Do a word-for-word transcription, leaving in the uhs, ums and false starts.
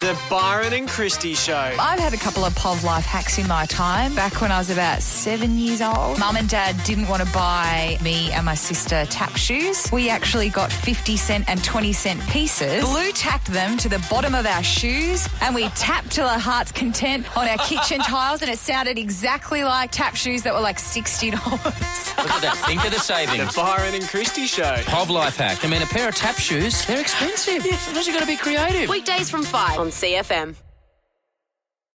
The Byron and Christy Show. I've had a couple of P O V life hacks in my time. Back when I was about seven years old, Mum and Dad didn't want to buy me and my sister tap shoes. We actually got fifty cent and twenty cent pieces, blue tacked them to the bottom of our shoes, and we tapped till our heart's content on our kitchen tiles, and it sounded exactly like tap shoes that were like sixty dollars. Look at that. Think of the savings. The Byron and Christy Show. P O V life hack. I mean, a pair of tap shoes, they're expensive. Yeah, sometimes you've got to be creative. Weekdays from five on C F M.